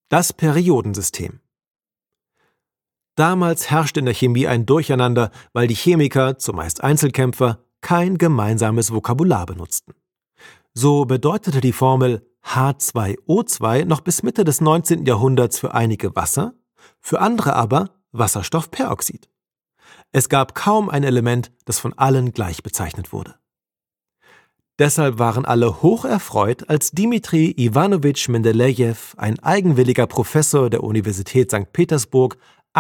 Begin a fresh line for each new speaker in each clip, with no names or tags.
Das Periodensystem. Damals herrschte in der Chemie ein Durcheinander, weil die Chemiker, zumeist Einzelkämpfer, kein gemeinsames Vokabular benutzten. So bedeutete die Formel H2O2 noch bis Mitte des 19. Jahrhunderts für einige Wasser, für andere aber Wasserstoffperoxid. Es gab kaum ein Element, das von allen gleich bezeichnet wurde. Deshalb waren alle hocherfreut, als Dmitri Iwanowitsch Mendelejew, ein eigenwilliger Professor der Universität St. Petersburg,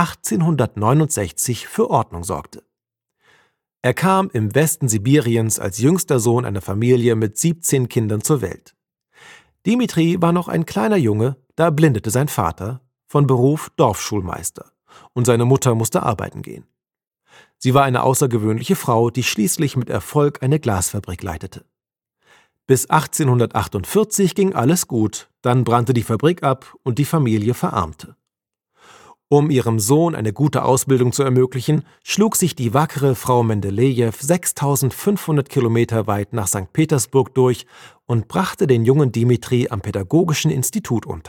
1869 für Ordnung sorgte. Er kam im Westen Sibiriens als jüngster Sohn einer Familie mit 17 Kindern zur Welt. Dmitri war noch ein kleiner Junge, da blindete sein Vater, von Beruf Dorfschulmeister, und seine Mutter musste arbeiten gehen. Sie war eine außergewöhnliche Frau, die schließlich mit Erfolg eine Glasfabrik leitete. Bis 1848 ging alles gut, dann brannte die Fabrik ab und die Familie verarmte. Um ihrem Sohn eine gute Ausbildung zu ermöglichen, schlug sich die wackere Frau Mendelejew 6500 Kilometer weit nach St. Petersburg durch und brachte den jungen Dmitri am Pädagogischen Institut unter.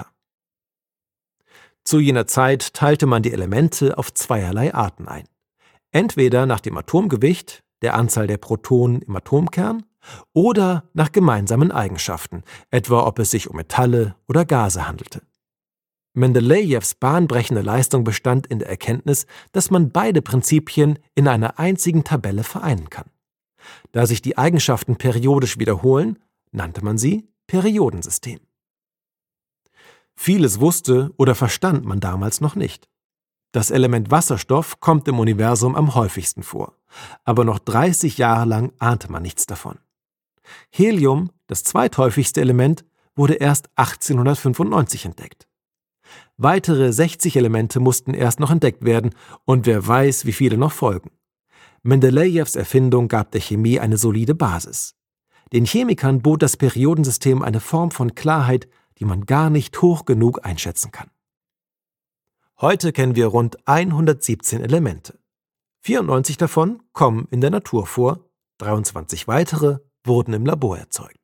Zu jener Zeit teilte man die Elemente auf zweierlei Arten ein. Entweder nach dem Atomgewicht, der Anzahl der Protonen im Atomkern, oder nach gemeinsamen Eigenschaften, etwa ob es sich um Metalle oder Gase handelte. Mendelejews bahnbrechende Leistung bestand in der Erkenntnis, dass man beide Prinzipien in einer einzigen Tabelle vereinen kann. Da sich die Eigenschaften periodisch wiederholen, nannte man sie Periodensystem. Vieles wusste oder verstand man damals noch nicht. Das Element Wasserstoff kommt im Universum am häufigsten vor, aber noch 30 Jahre lang ahnte man nichts davon. Helium, das zweithäufigste Element, wurde erst 1895 entdeckt. Weitere 60 Elemente mussten erst noch entdeckt werden und wer weiß, wie viele noch folgen. Mendelejews Erfindung gab der Chemie eine solide Basis. Den Chemikern bot das Periodensystem eine Form von Klarheit, die man gar nicht hoch genug einschätzen kann. Heute kennen wir rund 117 Elemente. 94 davon kommen in der Natur vor, 23 weitere wurden im Labor erzeugt.